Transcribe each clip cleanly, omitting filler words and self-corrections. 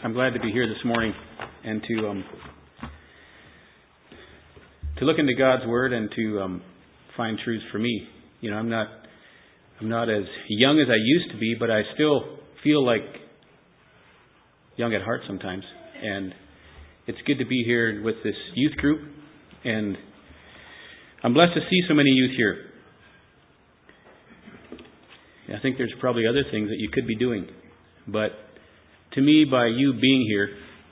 I'm glad to be here this morning and to look into God's Word and to find truths for me. You know, I'm not as young as I used to be, but I still feel like young at heart sometimes. And it's good to be here with this youth group, and I'm blessed to see so many youth here. I think there's probably other things that you could be doing, but to me, by you being here,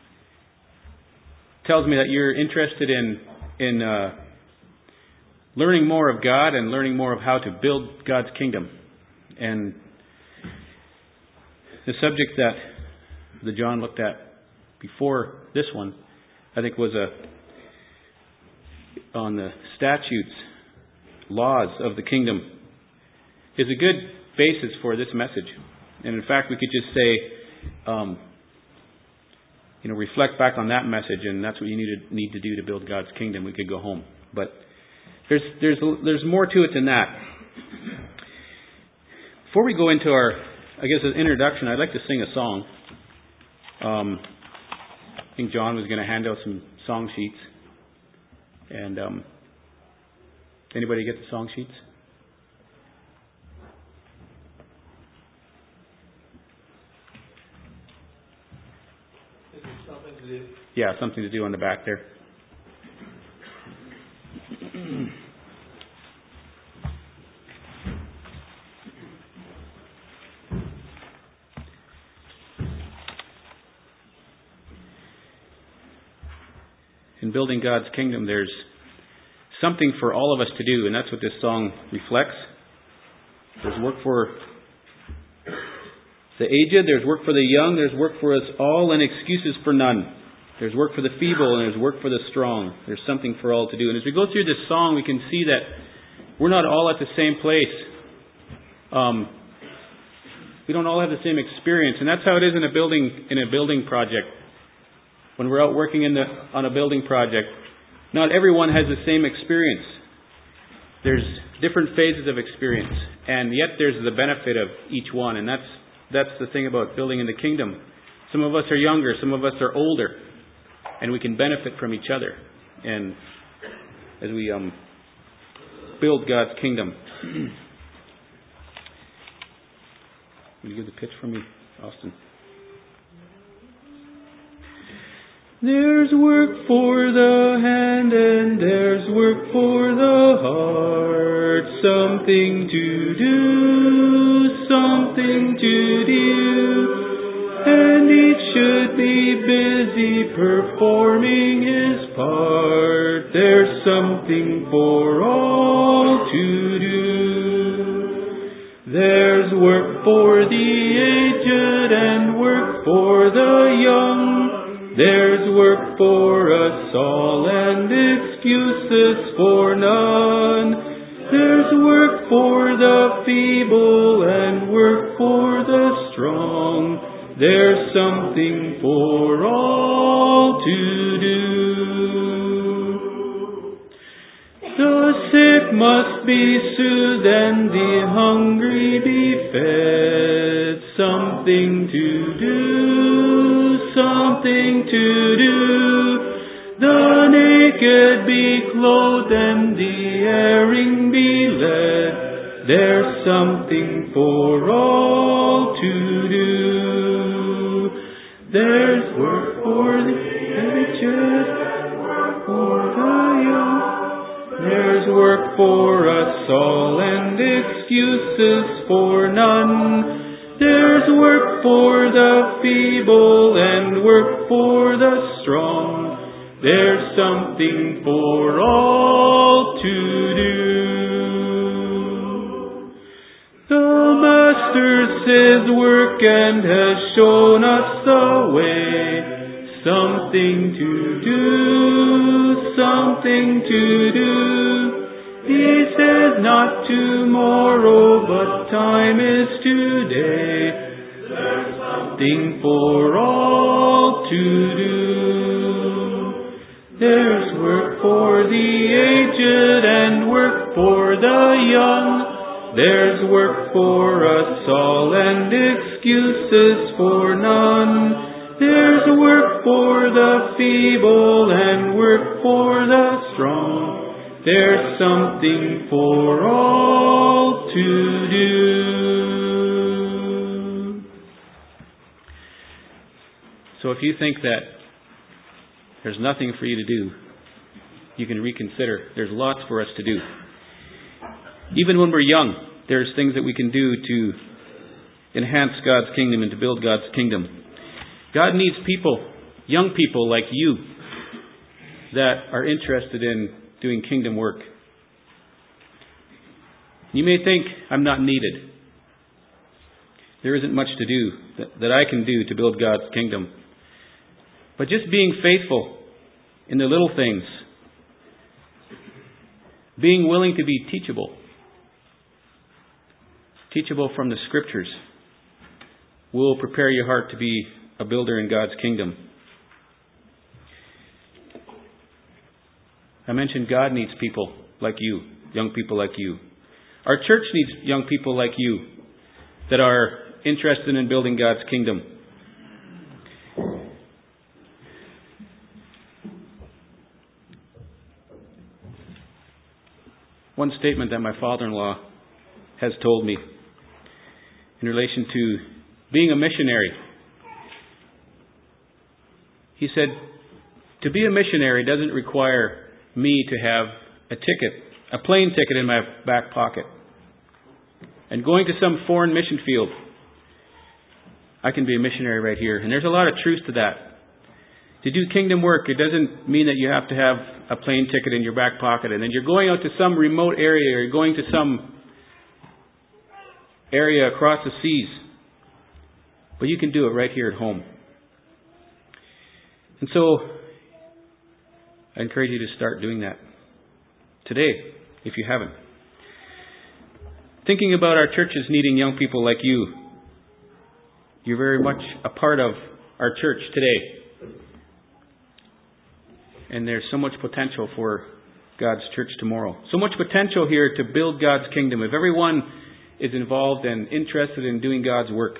tells me that you're interested in learning more of God and learning more of how to build God's kingdom. And the subject that John looked at before this one, I think, was on the statutes, laws of the kingdom, is a good basis for this message. And in fact, we could just say, reflect back on that message, and that's what you need to do to build God's kingdom. We could go home, but there's more to it than that. Before we go into our, introduction, I'd like to sing a song. I think John was going to hand out some song sheets, and anybody get the song sheets? Yeah, something to do on the back there. In building God's kingdom, there's something for all of us to do, and that's what this song reflects. There's work for the aged, there's work for the young, there's work for us all, and excuses for none. There's work for the feeble, and there's work for the strong. There's something for all to do. And as we go through this song, we can see that we're not all at the same place. We don't all have the same experience, and that's how it is in a building project. When we're out working on a building project, not everyone has the same experience. There's different phases of experience, and yet there's the benefit of each one. And that's the thing about building in the kingdom. Some of us are younger, some of us are older, and we can benefit from each other, and as we build God's kingdom. Will you give the pitch for me, Austin? There's work for the hand and there's work for the heart. Something to do, something to do. And each should be busy performing his part. There's something for all to do. There's work for the aged and work for the young. There's work for us all and excuses for none. There's work for the feeble and work for the strong. There's something for all to do. The sick must be soothed and the hungry be fed. Something to do, something to do. The naked be clothed and the erring be led. There's something for all to do. There's work for the aged, work for the young. There's work for us all and excuses for none. There's work for the feeble and work for the strong. There's something for all to do. The Master's his work and has shown us the way. Something to do, something to do. He says not tomorrow, but time is today. There's something for all to do. There's work for the aged and work for the young. There's work for us all and excuses for none. There's work for the feeble and work for the strong. There's something for all to do. So if you think that there's nothing for you to do, you can reconsider. There's lots for us to do. Even when we're young, there's things that we can do to enhance God's kingdom and to build God's kingdom. God needs people, young people like you, that are interested in doing kingdom work. You may think, I'm not needed. There isn't much to do that I can do to build God's kingdom. But just being faithful in the little things, being willing to be teachable from the Scriptures, will prepare your heart to be a builder in God's kingdom. I mentioned God needs people like you, young people like you. Our church needs young people like you that are interested in building God's kingdom. One statement that my father-in-law has told me in relation to being a missionary. He said, to be a missionary doesn't require me to have a plane ticket in my back pocket. And going to some foreign mission field, I can be a missionary right here. And there's a lot of truth to that. To do kingdom work, it doesn't mean that you have to have a plane ticket in your back pocket and then you're going out to some remote area or you're going to some area across the seas. But you can do it right here at home. And so, I encourage you to start doing that today, if you haven't. Thinking about our churches needing young people like you, you're very much a part of our church today. And there's so much potential for God's church tomorrow. So much potential here to build God's kingdom. If everyone is involved and interested in doing God's work,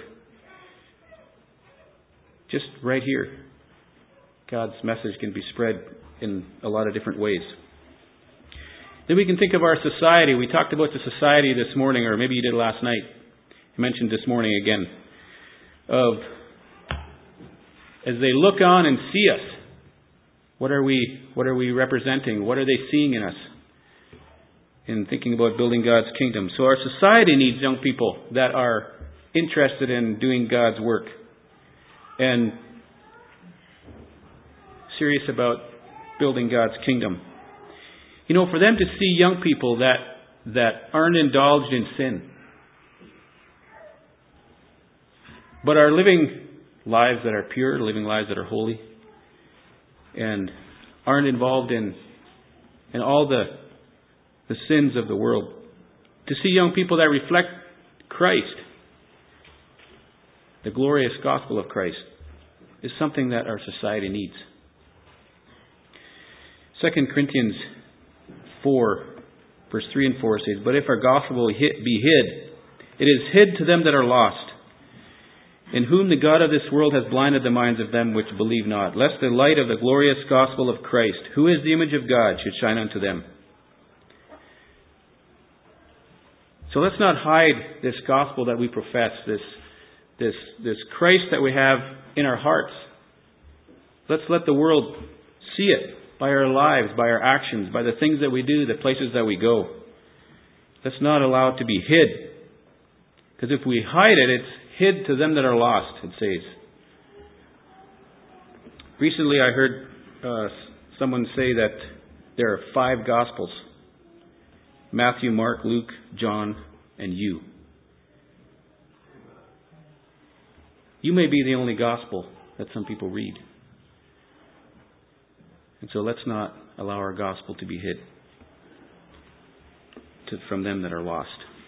just right here, God's message can be spread in a lot of different ways. Then we can think of our society. We talked about the society this morning, or maybe you did last night. I mentioned this morning again. As they look on and see us, what are we representing? What are they seeing in us? In thinking about building God's kingdom. So our society needs young people that are interested in doing God's work and serious about building God's kingdom. You know, for them to see young people that aren't indulged in sin, but are living lives that are pure, living lives that are holy, and aren't involved in all the sins of the world. To see young people that reflect Christ, the glorious gospel of Christ, is something that our society needs. 2 Corinthians 4, verse 3 and 4 says, "But if our gospel be hid, it is hid to them that are lost, in whom the God of this world has blinded the minds of them which believe not, lest the light of the glorious gospel of Christ, who is the image of God, should shine unto them." So let's not hide this gospel that we profess, this Christ that we have in our hearts. Let's let the world see it by our lives, by our actions, by the things that we do, the places that we go. Let's not allow it to be hid. Because if we hide it, it's hid to them that are lost, it says. Recently I heard someone say that there are 5 Gospels. Matthew, Mark, Luke, John, and you. You may be the only Gospel that some people read. And so let's not allow our Gospel to be hid from them that are lost.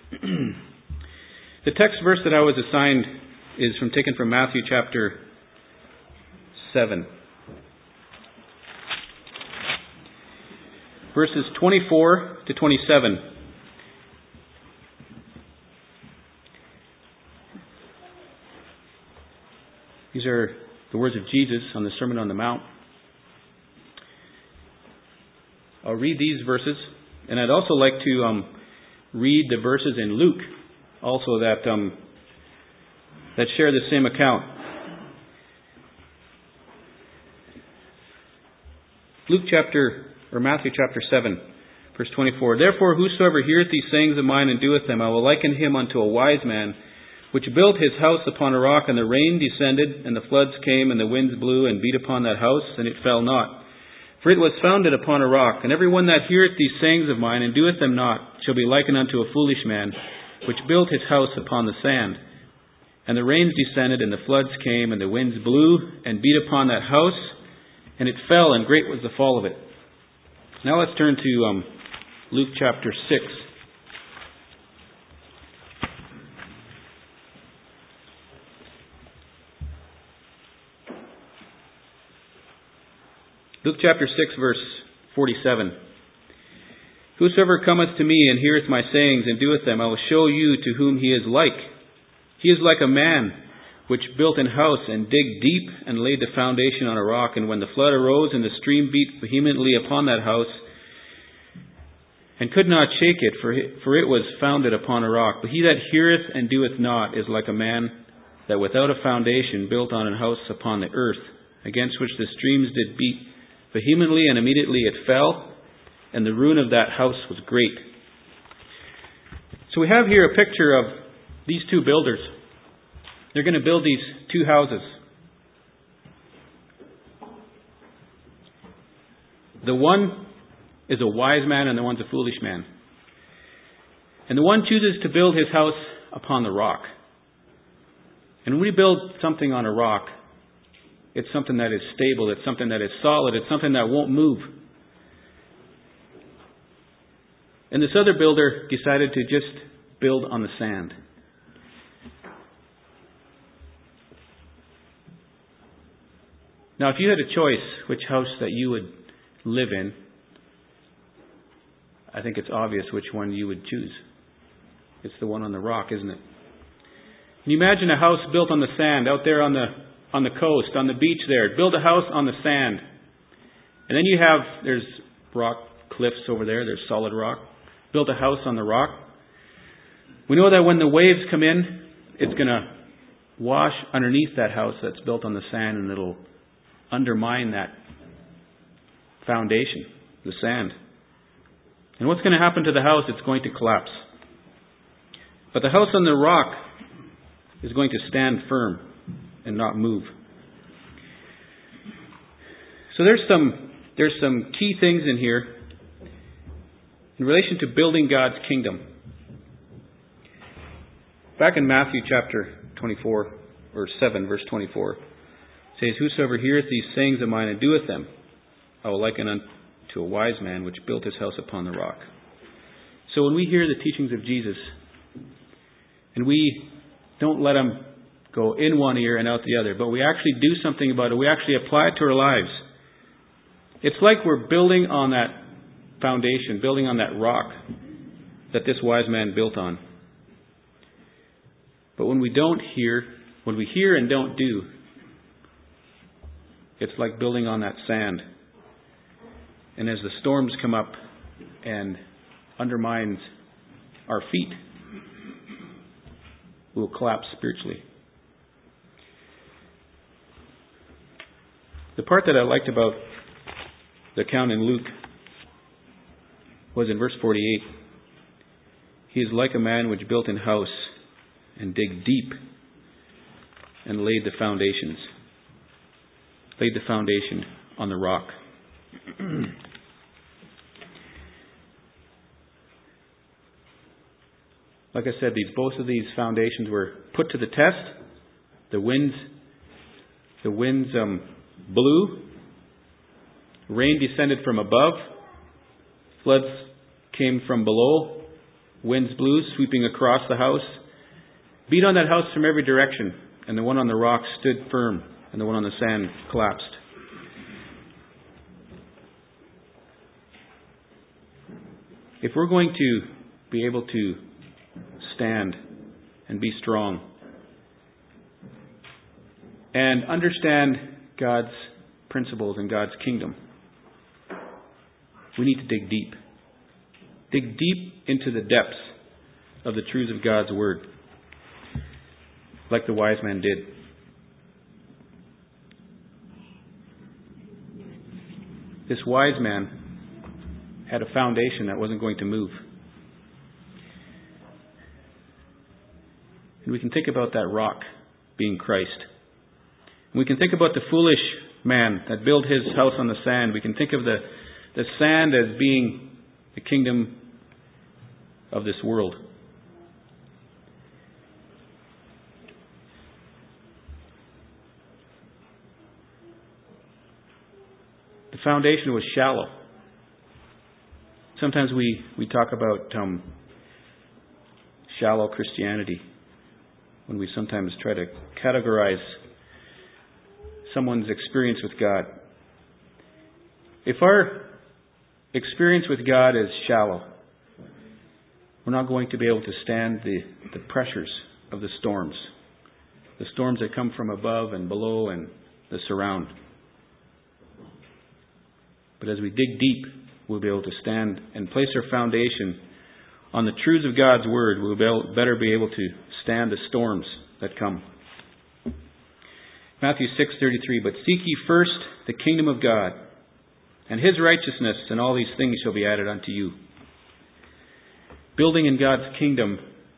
The text verse that I was assigned is taken from Matthew chapter 7. Verses 24 to 27. These are the words of Jesus on the Sermon on the Mount. I'll read these verses, and I'd also like to read the verses in Luke, also that share the same account. Matthew chapter 7, verse 24. Therefore, whosoever heareth these sayings of mine and doeth them, I will liken him unto a wise man, which built his house upon a rock, and the rain descended, and the floods came, and the winds blew, and beat upon that house, and it fell not. For it was founded upon a rock. And every one that heareth these sayings of mine, and doeth them not, shall be likened unto a foolish man, which built his house upon the sand. And the rains descended, and the floods came, and the winds blew, and beat upon that house, and it fell, and great was the fall of it. Now let's turn to Luke chapter 6. Luke chapter 6, verse 47. Whosoever cometh to me and heareth my sayings and doeth them, I will show you to whom he is like. He is like a man which built an house and digged deep and laid the foundation on a rock. And when the flood arose and the stream beat vehemently upon that house and could not shake it, for it was founded upon a rock. But he that heareth and doeth not is like a man that without a foundation built on an house upon the earth, against which the streams did beat vehemently, and immediately it fell, and the ruin of that house was great. So we have here a picture of these two builders. They're going to build these two houses. The one is a wise man and the one's a foolish man. And the one chooses to build his house upon the rock. And when we build something on a rock, it's something that is stable, it's something that is solid, it's something that won't move. And this other builder decided to just build on the sand. Now, if you had a choice which house that you would live in, I think it's obvious which one you would choose. It's the one on the rock, isn't it? Can you imagine a house built on the sand out there on the coast, on the beach there? Build a house on the sand. And then there's rock cliffs over there, there's solid rock. Build a house on the rock. We know that when the waves come in, it's going to wash underneath that house that's built on the sand, and it'll undermine that foundation, the sand. And what's going to happen to the house? It's going to collapse. But the house on the rock is going to stand firm and not move. So there's some key things in here in relation to building God's kingdom. Back in Matthew chapter 24, or 7, verse 24, it says, Whosoever heareth these sayings of mine and doeth them, I will liken unto a wise man which built his house upon the rock. So when we hear the teachings of Jesus, and we don't let them go in one ear and out the other, but we actually do something about it, we actually apply it to our lives, it's like we're building on that foundation, building on that rock that this wise man built on. But when we hear and don't do, it's like building on that sand. And as the storms come up and undermines our feet, we will collapse spiritually. The part that I liked about the account in Luke was in verse 48. He is like a man which built an house and digged deep and laid the foundation on the rock. Like I said, both of these foundations were put to the test. The winds blew. Rain descended from above. Floods came from below. Winds blew, sweeping across the house. Beat on that house from every direction. And the one on the rock stood firm. And the one on the sand collapsed. If we're going to be able to stand and be strong, and understand God's principles and God's kingdom, we need to dig deep. Dig deep into the depths of the truths of God's Word, like the wise man did. This wise man had a foundation that wasn't going to move. And we can think about that rock being Christ. And we can think about the foolish man that built his house on the sand. We can think of the sand as being the kingdom of this world. The foundation was shallow. Sometimes we talk about shallow Christianity when we sometimes try to categorize someone's experience with God. If our experience with God is shallow, we're not going to be able to stand the pressures of the storms that come from above and below and the surround. But as we dig deep, we'll be able to stand and place our foundation on the truths of God's Word. We'll better be able to stand the storms that come. Matthew 6:33, but seek ye first the kingdom of God and His righteousness, and all these things shall be added unto you. Building in God's kingdom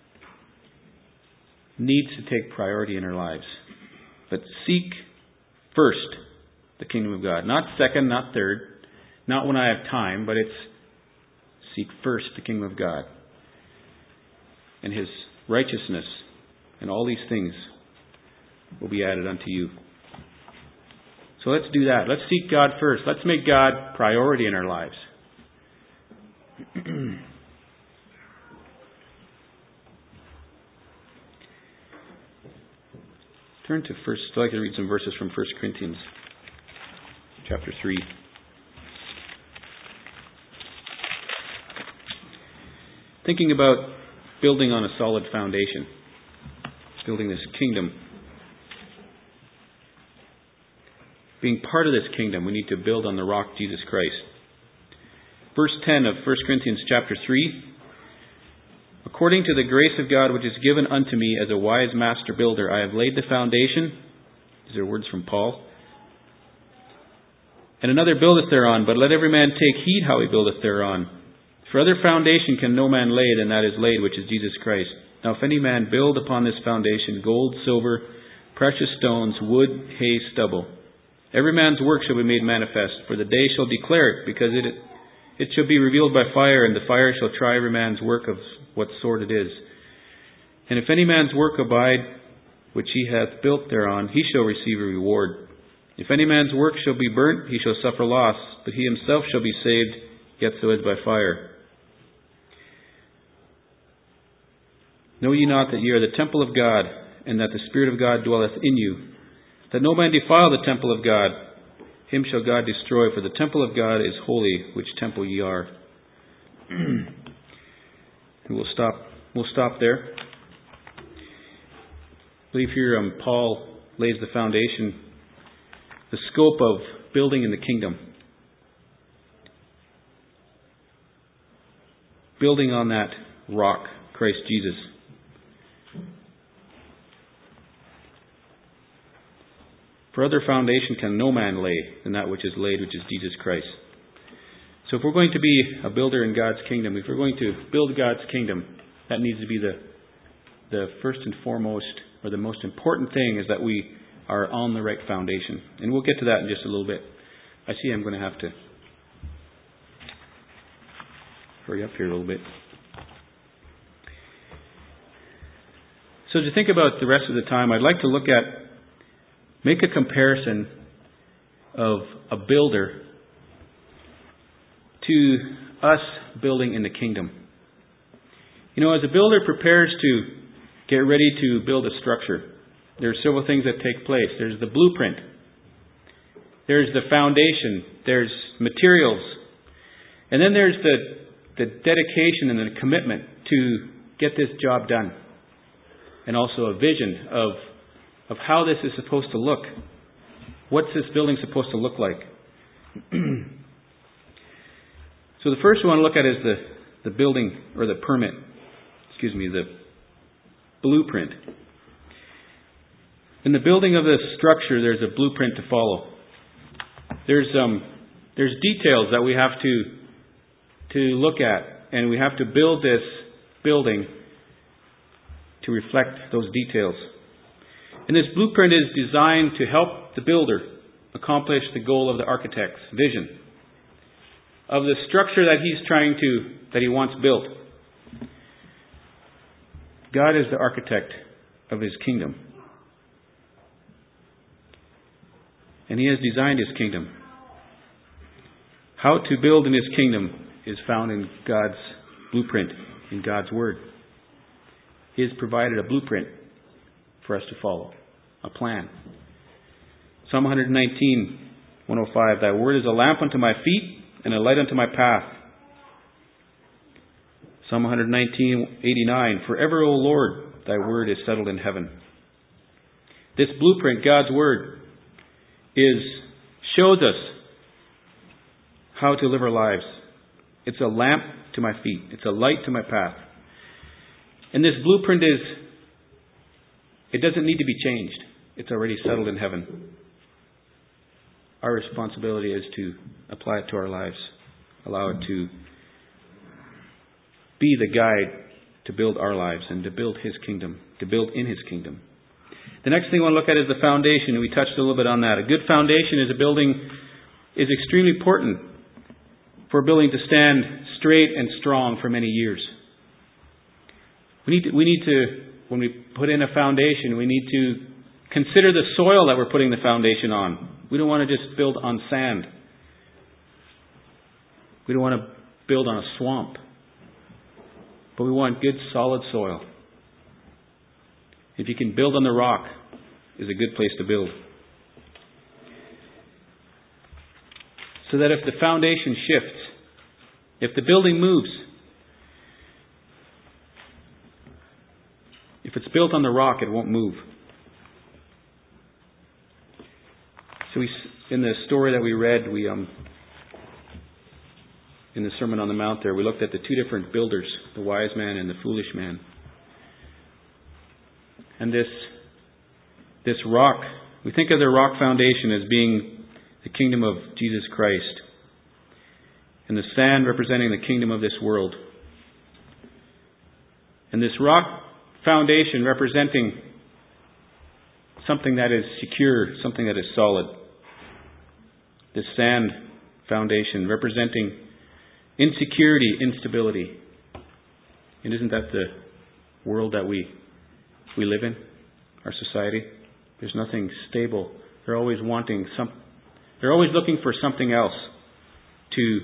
needs to take priority in our lives. But seek first the kingdom of God. Not second, not third, not when I have time, but it's seek first the kingdom of God and His righteousness, and all these things will be added unto you. So let's do that. Let's seek God first. Let's make God priority in our lives. Turn to first. I'd like to read some verses from 1 Corinthians chapter 3. Thinking about building on a solid foundation, building this kingdom. Being part of this kingdom, we need to build on the rock, Jesus Christ. Verse 10 of 1 Corinthians chapter 3. According to the grace of God which is given unto me as a wise master builder, I have laid the foundation. These are words from Paul. And another buildeth thereon, but let every man take heed how he buildeth thereon. For other foundation can no man lay than that is laid, which is Jesus Christ. Now if any man build upon this foundation gold, silver, precious stones, wood, hay, stubble, every man's work shall be made manifest, for the day shall declare it, because it shall be revealed by fire, and the fire shall try every man's work of what sort it is. And if any man's work abide, which he hath built thereon, he shall receive a reward. If any man's work shall be burnt, he shall suffer loss, but he himself shall be saved, yet so as by fire. Know ye not that ye are the temple of God, and that the Spirit of God dwelleth in you? That no man defile the temple of God, him shall God destroy, for the temple of God is holy, which temple ye are. And we'll stop there. I believe here Paul lays the foundation, the scope of building in the kingdom. Building on that rock, Christ Jesus. For other foundation can no man lay than that which is laid, which is Jesus Christ. So if we're going to be a builder in God's kingdom, if we're going to build God's kingdom, that needs to be the first and foremost, or the most important thing, is that we are on the right foundation. And we'll get to that in just a little bit. I see I'm going to have to hurry up here a little bit. So to think about the rest of the time, I'd like to make a comparison of a builder to us building in the kingdom. You know, as a builder prepares to get ready to build a structure, there are several things that take place. There's the blueprint. There's the foundation. There's materials. And then there's the dedication and the commitment to get this job done. And also a vision of of how this is supposed to look. What's this building supposed to look like? So the first we want to look at is the building, or the permit. The blueprint. In the building of this structure, there's a blueprint to follow. There's details that we have to look at, and we have to build this building to reflect those details. And this blueprint is designed to help the builder accomplish the goal of the architect's vision of the structure that he wants built. God is the architect of His kingdom. And He has designed His kingdom. How to build in His kingdom is found in God's blueprint, in God's Word. He has provided a blueprint for us to follow, a plan. Psalm 119:105, Thy word is a lamp unto my feet and a light unto my path. Psalm 119:89, Forever, O Lord, Thy word is settled in heaven. This blueprint, God's Word, shows us how to live our lives. It's a lamp to my feet. It's a light to my path. And this blueprint it doesn't need to be changed. It's already settled in heaven. Our responsibility is to apply it to our lives. Allow it to be the guide to build our lives and to build His kingdom, to build in His kingdom. The next thing I want to look at is the foundation. We touched a little bit on that. A good foundation is extremely important for a building to stand straight and strong for many years. We need to, when we put in a foundation, we need to consider the soil that we're putting the foundation on. We don't want to just build on sand. We don't want to build on a swamp. But we want good, solid soil. If you can build on the rock, is a good place to build. So that if the foundation shifts, if the building moves, if it's built on the rock, it won't move. So in the story that we read, in the Sermon on the Mount there, we looked at the two different builders, the wise man and the foolish man. And this rock, we think of the rock foundation as being the kingdom of Jesus Christ, and the sand representing the kingdom of this world. And this rock foundation representing something that is secure, something that is solid. This sand foundation representing insecurity, instability. And isn't that the world that we live in, our society? There's nothing stable. They're always they're always looking for something else to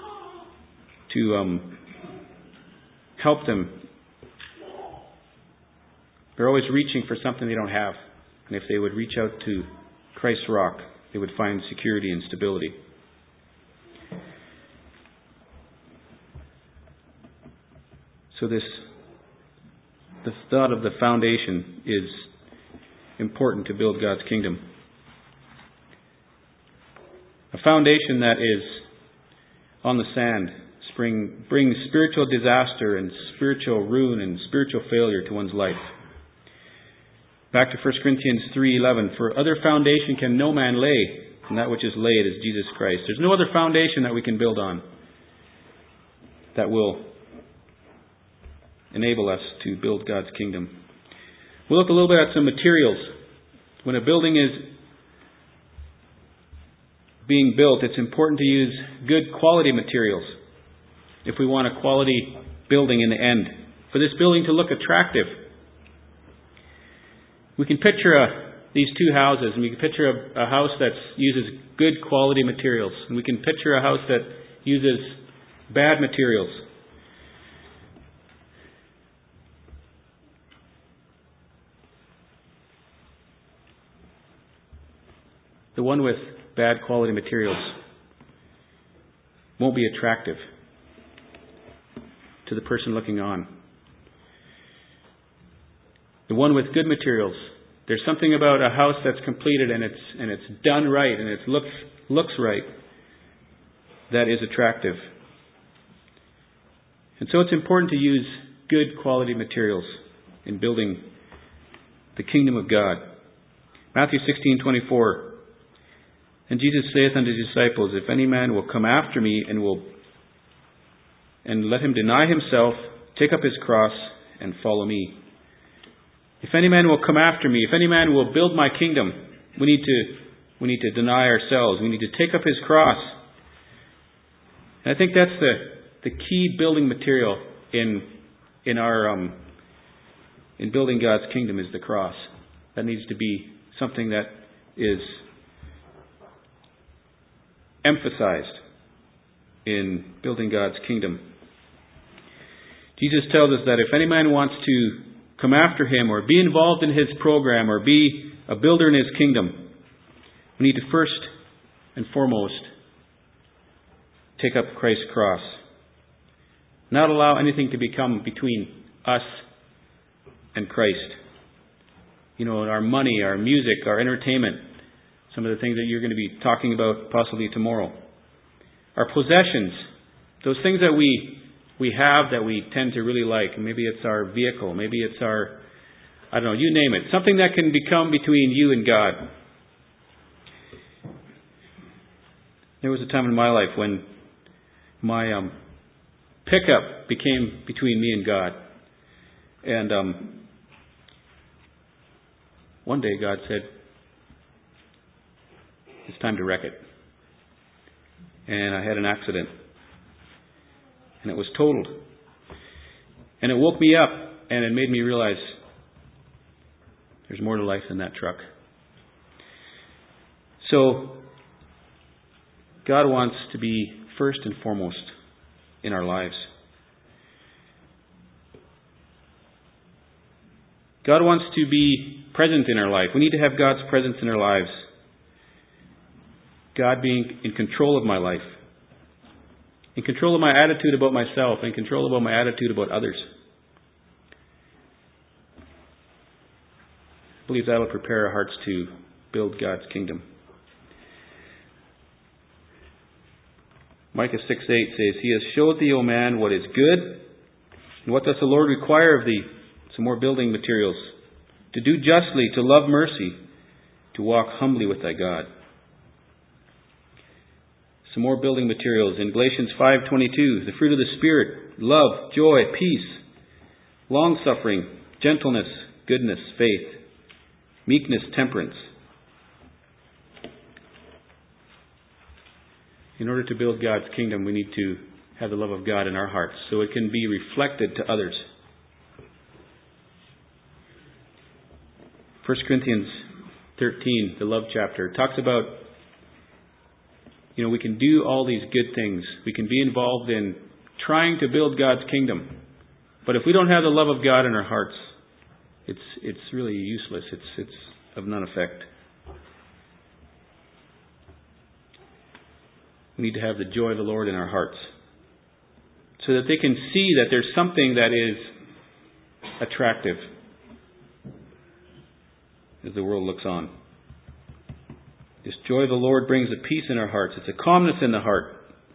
help them. They're always reaching for something they don't have. And if they would reach out to Christ's rock, they would find security and stability. So the thought of the foundation is important to build God's kingdom. A foundation that is on the sand brings spiritual disaster and spiritual ruin and spiritual failure to one's life. Back to 1 Corinthians 3:11, For other foundation can no man lay, and that which is laid is Jesus Christ. There's no other foundation that we can build on that will enable us to build God's kingdom. We'll look a little bit at some materials. When a building is being built, it's important to use good quality materials if we want a quality building in the end. For this building to look attractive, we can picture these two houses, and we can picture a house that uses good quality materials, and we can picture a house that uses bad materials. The one with bad quality materials won't be attractive to the person looking on. The one with good materials There's something about a house that's completed and it's done right and it looks right that is attractive. And so it's important to use good quality materials in building the kingdom of God. Matthew 16:24. And Jesus saith unto his disciples, If any man will come after me and let him deny himself, take up his cross and follow me. If any man will come after me, if any man will build my kingdom, we need to deny ourselves. We need to take up his cross. And I think that's the key building material in building God's kingdom is the cross. That needs to be something that is emphasized in building God's kingdom. Jesus tells us that if any man wants to come after him or be involved in his program or be a builder in his kingdom, we need to first and foremost take up Christ's cross. Not allow anything to become between us and Christ. Our money, our music, our entertainment, some of the things that you're going to be talking about possibly tomorrow. Our possessions, those things that we have that we tend to really like. Maybe it's our vehicle. Maybe it's our, you name it. Something that can become between you and God. There was a time in my life when my pickup became between me and God. And one day God said, it's time to wreck it. And I had an accident. And it was totaled. And it woke me up and it made me realize there's more to life than that truck. So, God wants to be first and foremost in our lives. God wants to be present in our life. We need to have God's presence in our lives. God being in control of my life. In control of my attitude about myself. In control about my attitude about others. I believe that will prepare our hearts to build God's kingdom. Micah 6:8 says, He has showed thee, O man, what is good, and what doth the Lord require of thee? Some more building materials. To do justly, to love mercy, to walk humbly with thy God. Some more building materials. In Galatians 5:22, the fruit of the Spirit, love, joy, peace, long-suffering, gentleness, goodness, faith, meekness, temperance. In order to build God's kingdom, we need to have the love of God in our hearts so it can be reflected to others. 1 Corinthians 13, the love chapter, talks about, we can do all these good things. We can be involved in trying to build God's kingdom. But if we don't have the love of God in our hearts, it's really useless. It's of none effect. We need to have the joy of the Lord in our hearts so that they can see that there's something that is attractive as the world looks on. This joy of the Lord brings a peace in our hearts. It's a calmness in the heart.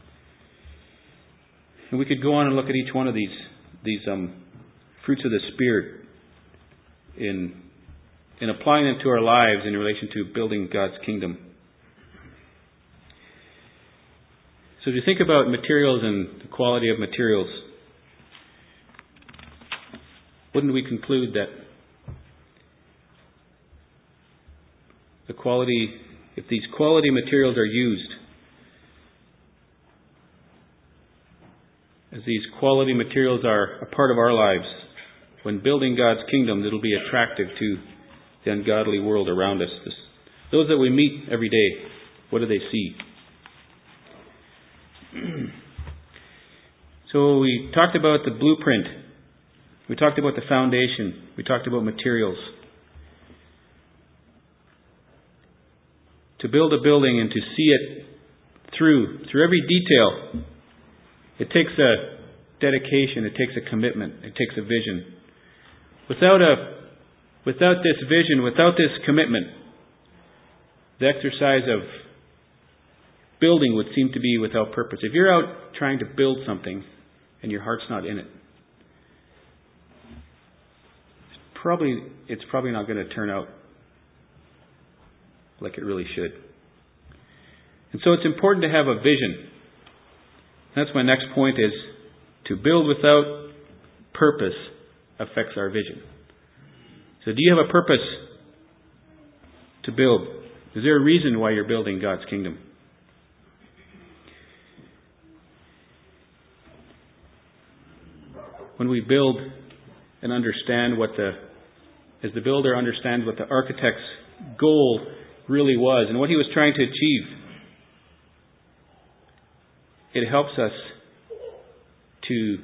And we could go on and look at each one of these fruits of the Spirit in applying them to our lives in relation to building God's kingdom. So if you think about materials and the quality of materials, wouldn't we conclude that if these quality materials are used, as these quality materials are a part of our lives, when building God's kingdom, it'll be attractive to the ungodly world around us. Those that we meet every day, what do they see? So we talked about the blueprint. We talked about the foundation. We talked about materials. To build a building and to see it through every detail, it takes a dedication, it takes a commitment, it takes a vision. Without Without this vision, without this commitment, the exercise of building would seem to be without purpose. If you're out trying to build something and your heart's not in it, it's probably not going to turn out like it really should. And so it's important to have a vision. That's my next point, is to build without purpose affects our vision. So do you have a purpose to build? Is there a reason why you're building God's kingdom? When we build and understand as the builder understands what the architect's goal really was and what he was trying to achieve, it helps us to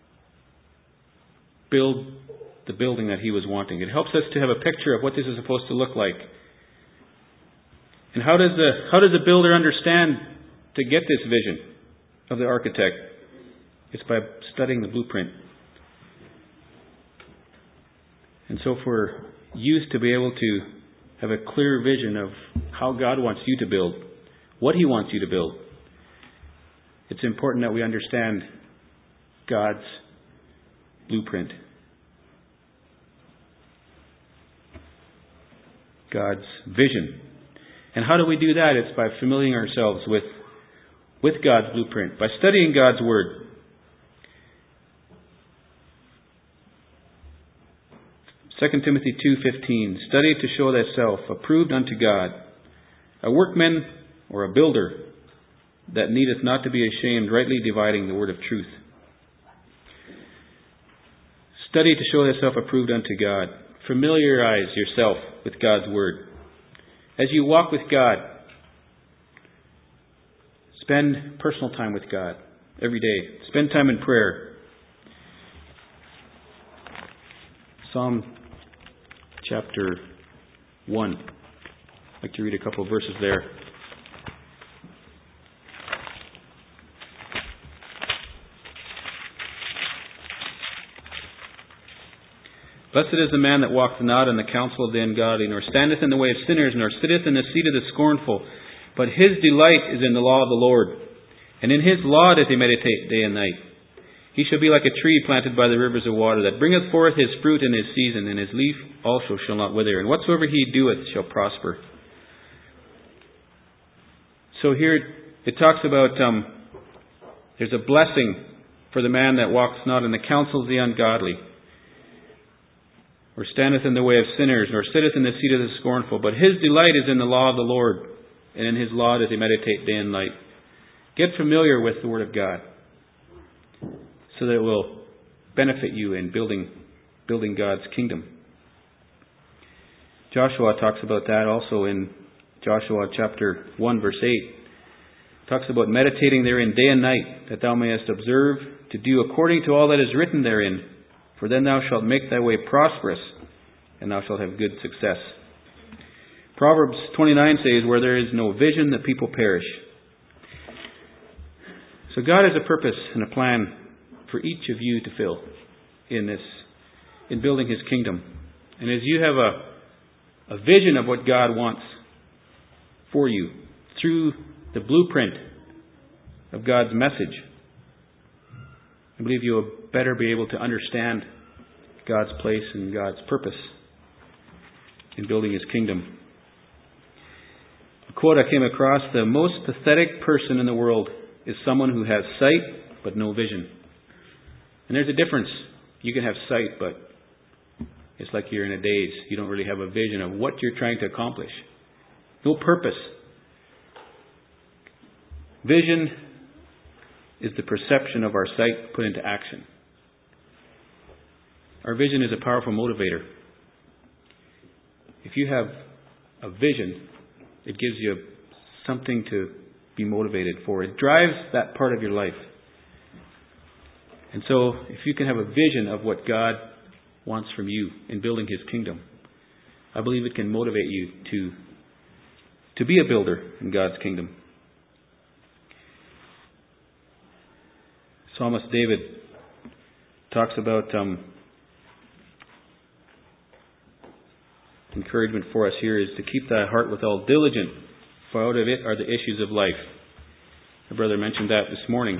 build the building that he was wanting. It helps us to have a picture of what this is supposed to look like. And how does the builder understand to get this vision of the architect? It's by studying the blueprint. And so for youth to be able to have a clear vision of how God wants you to build, what he wants you to build, it's important that we understand God's blueprint. God's vision. And how do we do that? It's by familiarizing ourselves with God's blueprint, by studying God's Word. 2 Timothy 2:15, study to show thyself approved unto God, a workman or a builder that needeth not to be ashamed, rightly dividing the word of truth. Study to show thyself approved unto God. Familiarize yourself with God's Word. As you walk with God, spend personal time with God every day. Spend time in prayer. Psalm chapter 1. I'd like to read a couple of verses there. Blessed is the man that walketh not in the counsel of the ungodly, nor standeth in the way of sinners, nor sitteth in the seat of the scornful. But his delight is in the law of the Lord, and in his law doth he meditate day and night. He shall be like a tree planted by the rivers of water, that bringeth forth his fruit in his season, and his leaf also shall not wither. And whatsoever he doeth shall prosper. So here it talks about there's a blessing for the man that walks not in the counsel of the ungodly, or standeth in the way of sinners, nor sitteth in the seat of the scornful. But his delight is in the law of the Lord, and in his law doth he meditate day and night. Get familiar with the Word of God, so that it will benefit you in building God's kingdom. Joshua talks about that also in Joshua chapter 1 verse 8. It talks about meditating therein day and night, that thou mayest observe to do according to all that is written therein. For then thou shalt make thy way prosperous, and thou shalt have good success. Proverbs 29 says, where there is no vision, the people perish. So God has a purpose and a plan for each of you to fill in building His kingdom. And as you have a vision of what God wants for you through the blueprint of God's message, I believe you will better be able to understand God's place and God's purpose in building His kingdom. A quote I came across, the most pathetic person in the world is someone who has sight but no vision. And there's a difference. You can have sight, but it's like you're in a daze. You don't really have a vision of what you're trying to accomplish. No purpose. Vision is the perception of our sight put into action. Our vision is a powerful motivator. If you have a vision, it gives you something to be motivated for. It drives that part of your life. And so, if you can have a vision of what God wants from you in building His kingdom, I believe it can motivate you to be a builder in God's kingdom. Psalmist David talks about encouragement for us here is to keep thy heart with all diligence, for out of it are the issues of life. My brother mentioned that this morning.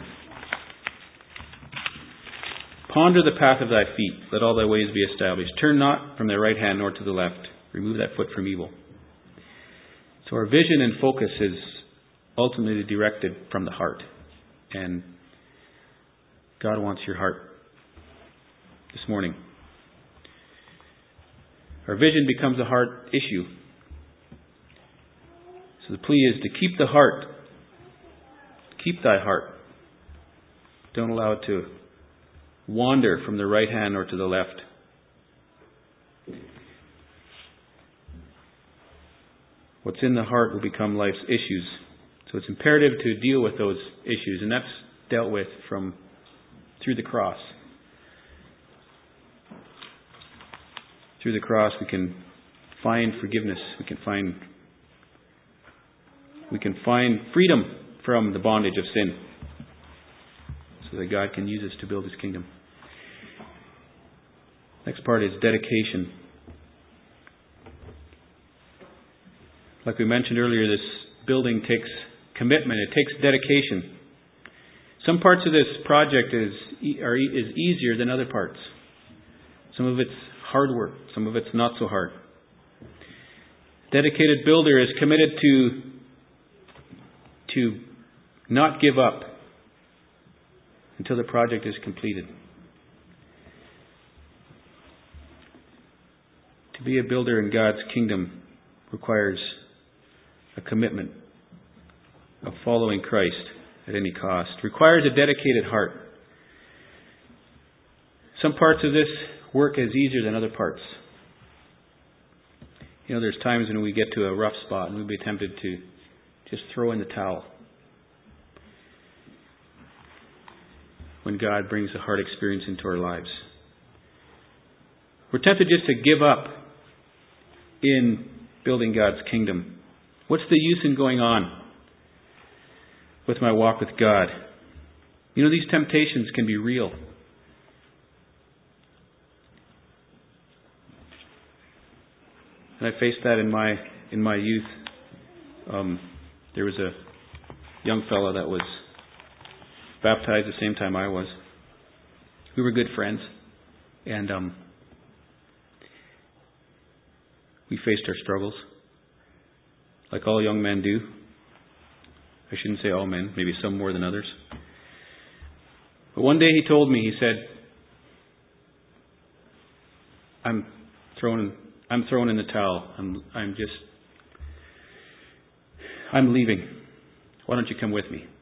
Ponder the path of thy feet, let all thy ways be established. Turn not from thy right hand nor to the left. Remove that foot from evil. So our vision and focus is ultimately directed from the heart. And God wants your heart this morning. Our vision becomes a heart issue. So the plea is to keep the heart. Keep thy heart. Don't allow it to wander from the right hand or to the left. What's in the heart will become life's issues. So it's imperative to deal with those issues, and that's dealt with through the cross. Through the cross we can find forgiveness. We can find freedom from the bondage of sin, so that God can use us to build His kingdom. Next part is dedication. Like we mentioned earlier, this building takes commitment. It takes dedication. Some parts of this project is easier than other parts. Some of it's hard work. Some of it's not so hard. Dedicated builder is committed to not give up until the project is completed. To be a builder in God's kingdom requires a commitment of following Christ at any cost. Requires a dedicated heart. Some parts of this work is easier than other parts. There's times when we get to a rough spot and we'd be tempted to just throw in the towel. When God brings a hard experience into our lives, we're tempted just to give up in building God's kingdom. What's the use in going on with my walk with God? These temptations can be real. And I faced that in my youth. There was a young fellow that was baptized the same time I was. We were good friends, and we faced our struggles, like all young men do. I shouldn't say all men, maybe some more than others. But one day he told me, he said, I'm throwing in the towel. I'm leaving. Why don't you come with me?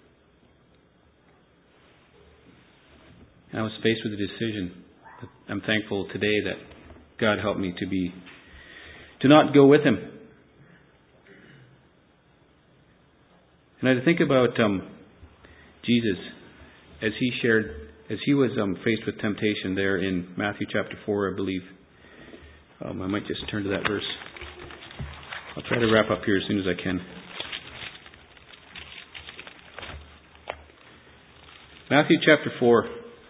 And I was faced with a decision. But I'm thankful today that God helped me to not go with him. And I think about Jesus as he was faced with temptation there in Matthew chapter 4, I believe. I might just turn to that verse. I'll try to wrap up here as soon as I can. Matthew chapter 4.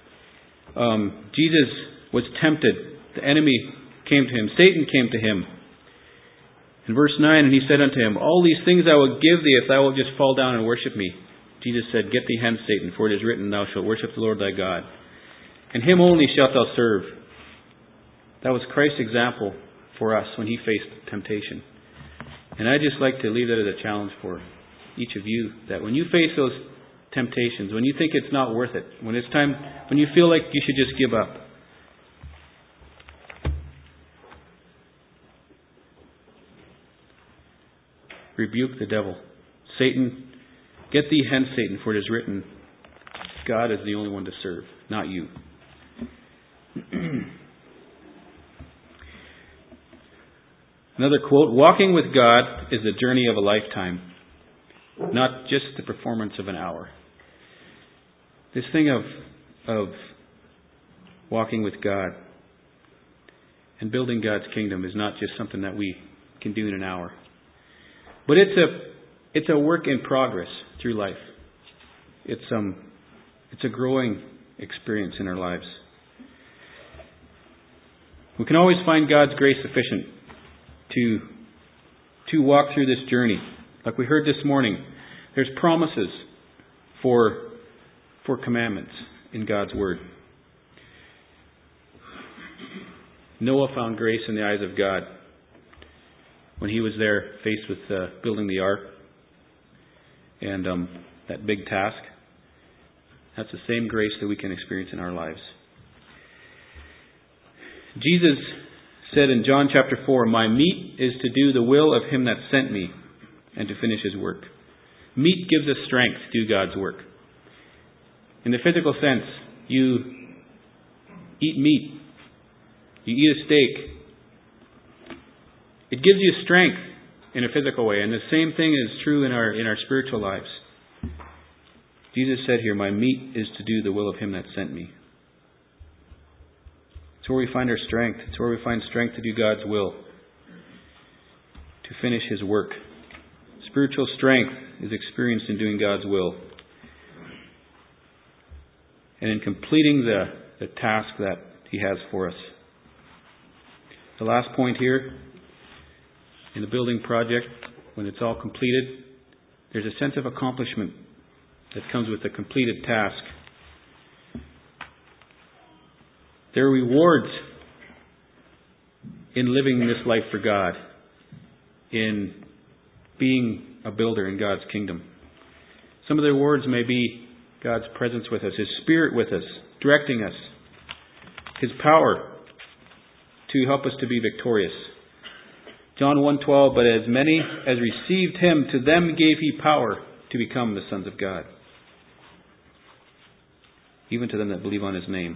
Jesus was tempted. The enemy came to him. Satan came to him. In verse 9, and he said unto him, all these things I will give thee if thou wilt just fall down and worship me. Jesus said, get thee hence, Satan, for it is written, thou shalt worship the Lord thy God, and him only shalt thou serve. That was Christ's example for us when he faced temptation. And I'd just like to leave that as a challenge for each of you, that when you face those temptations, when you think it's not worth it, when it's time, when you feel like you should just give up, rebuke the devil. Satan, get thee hence, Satan, for it is written, God is the only one to serve, not you. Another quote, walking with God is the journey of a lifetime, not just the performance of an hour. This thing of walking with God and building God's kingdom is not just something that we can do in an hour. But it's a work in progress through life. It's a growing experience in our lives. We can always find God's grace sufficient to walk through this journey. Like we heard this morning, there's promises for commandments in God's Word. Noah found grace in the eyes of God when he was there faced with building the ark and that big task. That's the same grace that we can experience in our lives. Jesus said in John chapter 4, "My meat is to do the will of Him that sent me and to finish His work." Meat gives us strength to do God's work. In the physical sense, you eat meat. You eat a steak. It gives you strength in a physical way. And the same thing is true in our spiritual lives. Jesus said here, "My meat is to do the will of Him that sent me." It's where we find our strength. It's where we find strength to do God's will, to finish His work. Spiritual strength is experienced in doing God's will and in completing the task that He has for us. The last point here, in the building project, when it's all completed, there's a sense of accomplishment that comes with the completed task. There are rewards in living this life for God, in being a builder in God's kingdom. Some of the rewards may be God's presence with us, His Spirit with us, directing us, His power to help us to be victorious. John 1:12, "But as many as received Him, to them gave He power to become the sons of God, even to them that believe on His name."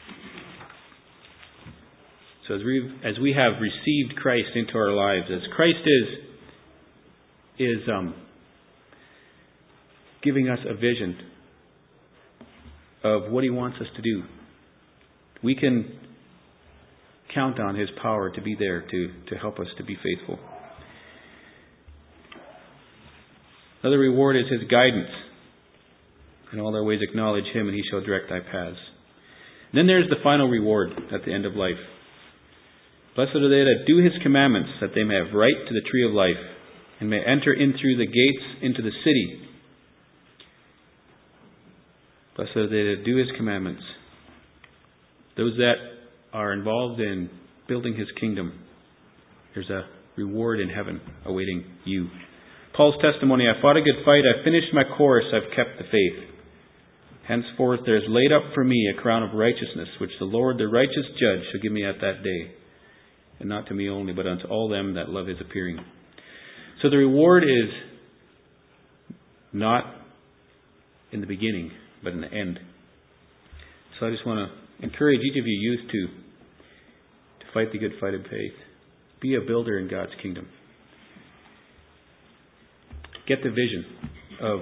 So as we have received Christ into our lives, as Christ is giving us a vision of what He wants us to do, we can count on His power to be there to help us to be faithful. Another reward is His guidance. In all thy ways acknowledge Him, and He shall direct thy paths. And then there's the final reward at the end of life. "Blessed are they that do His commandments, that they may have right to the tree of life, and may enter in through the gates into the city." Blessed are they that do His commandments. Those that are involved in building His kingdom, there's a reward in heaven awaiting you. Paul's testimony, "I fought a good fight, I finished my course, I've kept the faith. Henceforth there is laid up for me a crown of righteousness, which the Lord, the righteous judge, shall give me at that day. And not to me only, but unto all them that love His appearing." So the reward is not in the beginning, but in the end. So I just want to encourage each of you youth to fight the good fight of faith. Be a builder in God's kingdom. Get the vision of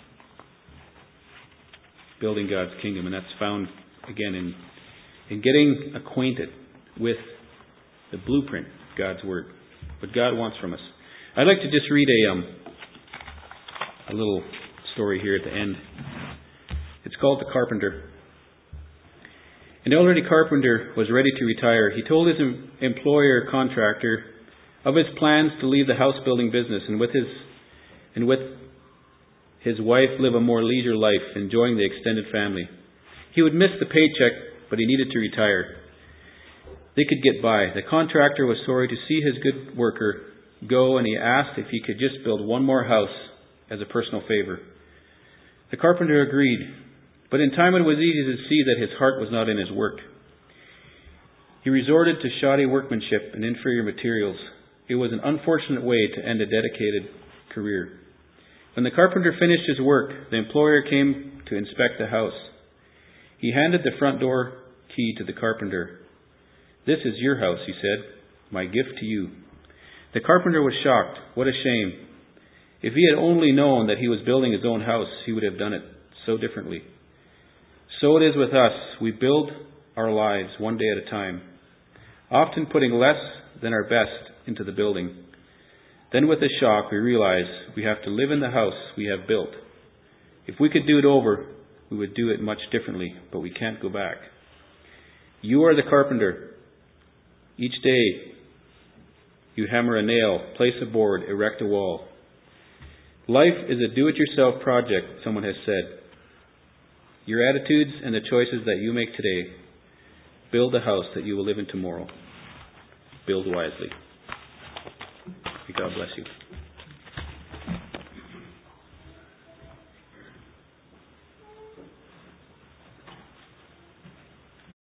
building God's kingdom, and that's found again in getting acquainted with the blueprint of God's Word, what God wants from us. I'd like to just read a little story here at the end. It's called "The Carpenter." An elderly carpenter was ready to retire. He told his employer contractor of his plans to leave the house building business and with his wife live a more leisure life, enjoying the extended family. He would miss the paycheck, but he needed to retire. They could get by. The contractor was sorry to see his good worker go, and he asked if he could just build one more house as a personal favor. The carpenter agreed, but in time it was easy to see that his heart was not in his work. He resorted to shoddy workmanship and inferior materials. It was an unfortunate way to end a dedicated career. When the carpenter finished his work, the employer came to inspect the house. He handed the front door key to the carpenter. "This is your house," he said, "my gift to you." The carpenter was shocked. What a shame. If he had only known that he was building his own house, he would have done it so differently. So it is with us. We build our lives one day at a time, often putting less than our best into the building. Then with a shock, we realize we have to live in the house we have built. If we could do it over, we would do it much differently, but we can't go back. You are the carpenter. Each day You hammer a nail, place a board, erect a wall. Life is a do-it-yourself project, someone has said. Your attitudes and the choices that you make today build the house that you will live in tomorrow. Build wisely. May God bless you.